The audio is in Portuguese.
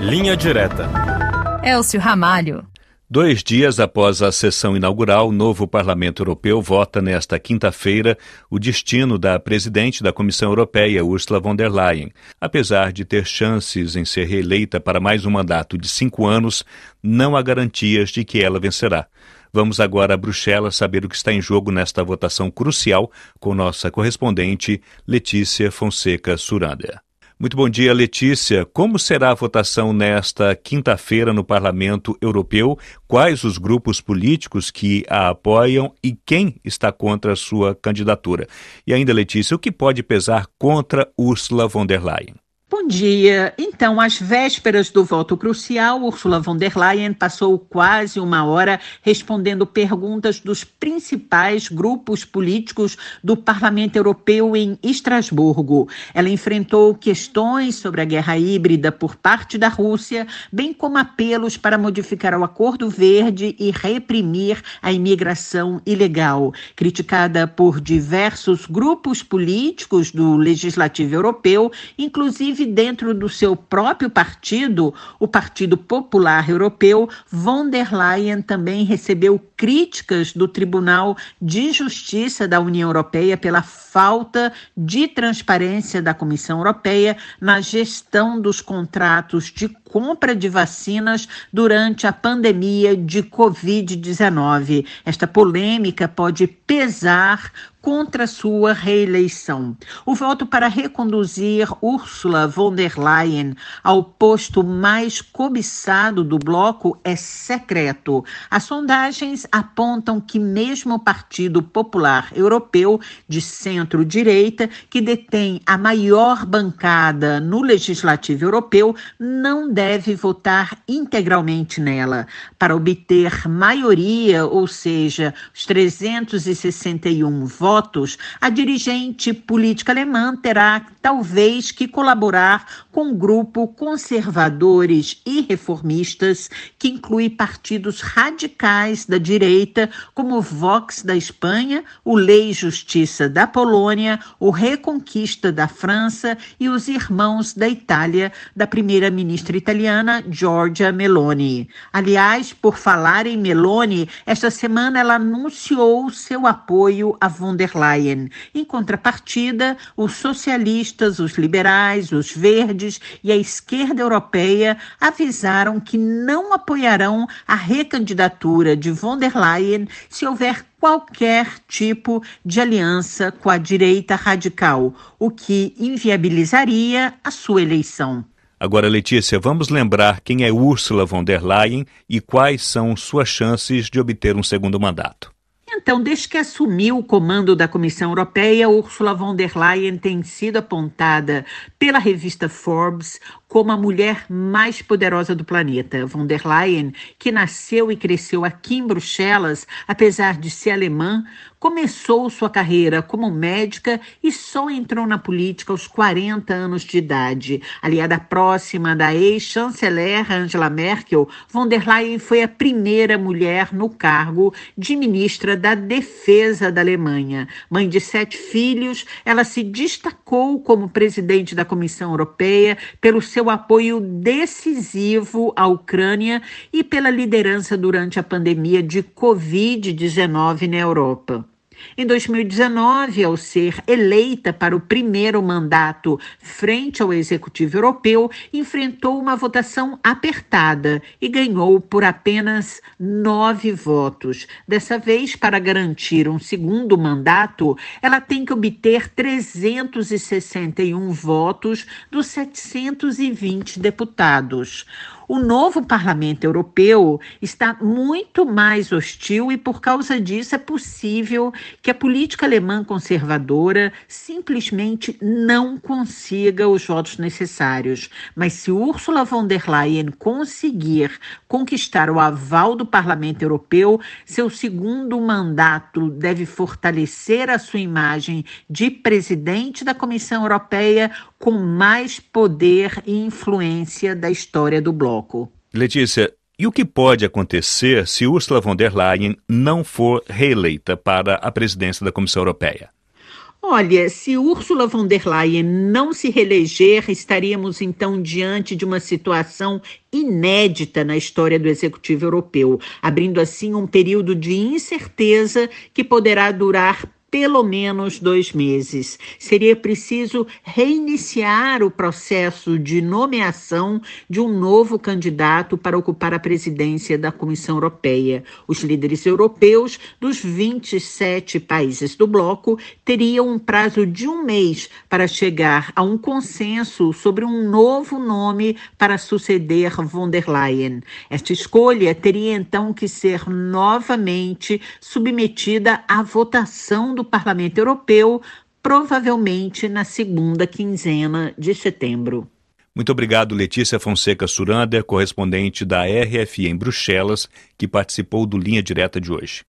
Linha Direta. Elcio Ramalho. 2 dias após a sessão inaugural, o novo Parlamento Europeu vota nesta quinta-feira o destino da presidente da Comissão Europeia, Ursula von der Leyen. Apesar de ter chances em ser reeleita para mais um mandato de 5 anos, não há garantias de que ela vencerá. Vamos agora a Bruxelas saber o que está em jogo nesta votação crucial com nossa correspondente Letícia Fonseca Suranda. Muito bom dia, Letícia. Como será a votação nesta quinta-feira no Parlamento Europeu? Quais os grupos políticos que a apoiam e quem está contra a sua candidatura? E ainda, Letícia, o que pode pesar contra Ursula von der Leyen? Bom dia. Então, às vésperas do voto crucial, Ursula von der Leyen passou quase 1 hora respondendo perguntas dos principais grupos políticos do Parlamento Europeu em Estrasburgo. Ela enfrentou questões sobre a guerra híbrida por parte da Rússia, bem como apelos para modificar o Acordo Verde e reprimir a imigração ilegal. Criticada por diversos grupos políticos do Legislativo Europeu, inclusive dentro do seu próprio partido, o Partido Popular Europeu, von der Leyen também recebeu críticas do Tribunal de Justiça da União Europeia pela falta de transparência da Comissão Europeia na gestão dos contratos de compra de vacinas durante a pandemia de Covid-19. Esta polêmica pode pesar contra sua reeleição. O voto para reconduzir Ursula von der Leyen ao posto mais cobiçado do bloco é secreto. As sondagens apontam que mesmo o Partido Popular Europeu de centro-direita, que detém a maior bancada no Legislativo Europeu, não deve votar integralmente nela. Para obter maioria, ou seja, os 361 votos, a dirigente política alemã terá talvez que colaborar com um grupo conservadores e reformistas que inclui partidos radicais da direita, como o Vox da Espanha, o Lei e Justiça da Polônia, o Reconquista da França e os Irmãos da Itália, da primeira-ministra italiana Giorgia Meloni. Aliás, por falar em Meloni, esta semana ela anunciou seu apoio a von der Leyen. Em contrapartida, os socialistas, os liberais, os verdes e a esquerda europeia avisaram que não apoiarão a recandidatura de von der Leyen se houver qualquer tipo de aliança com a direita radical, o que inviabilizaria a sua eleição. Agora, Letícia, vamos lembrar quem é Ursula von der Leyen e quais são suas chances de obter um segundo mandato. Então, desde que assumiu o comando da Comissão Europeia, Ursula von der Leyen tem sido apontada pela revista Forbes como a mulher mais poderosa do planeta. Von der Leyen, que nasceu e cresceu aqui em Bruxelas, apesar de ser alemã, começou sua carreira como médica e só entrou na política aos 40 anos de idade. Aliada próxima da ex-chanceler Angela Merkel, von der Leyen foi a primeira mulher no cargo de ministra da Defesa da Alemanha. Mãe de 7 filhos, ela se destacou como presidente da Comissão Europeia pelo seu apoio decisivo à Ucrânia e pela liderança durante a pandemia de Covid-19 na Europa. Em 2019, ao ser eleita para o primeiro mandato frente ao Executivo Europeu, enfrentou uma votação apertada e ganhou por apenas 9 votos. Dessa vez, para garantir um segundo mandato, ela tem que obter 361 votos dos 720 deputados. O novo Parlamento Europeu está muito mais hostil e, por causa disso, é possível que a política alemã conservadora simplesmente não consiga os votos necessários. Mas se Ursula von der Leyen conseguir conquistar o aval do Parlamento Europeu, seu segundo mandato deve fortalecer a sua imagem de presidente da Comissão Europeia com mais poder e influência da história do bloco. Letícia, e o que pode acontecer se Ursula von der Leyen não for reeleita para a presidência da Comissão Europeia? Olha, se Ursula von der Leyen não se reeleger, estaríamos então diante de uma situação inédita na história do Executivo Europeu, abrindo assim um período de incerteza que poderá durar pelo menos 2 meses. Seria preciso reiniciar o processo de nomeação de um novo candidato para ocupar a presidência da Comissão Europeia. Os líderes europeus dos 27 países do bloco teriam um prazo de 1 mês para chegar a um consenso sobre um novo nome para suceder von der Leyen. Esta escolha teria então que ser novamente submetida à votação do Parlamento Europeu, provavelmente na segunda quinzena de setembro. Muito obrigado, Letícia Fonseca Surander, correspondente da RFI em Bruxelas, que participou do Linha Direta de hoje.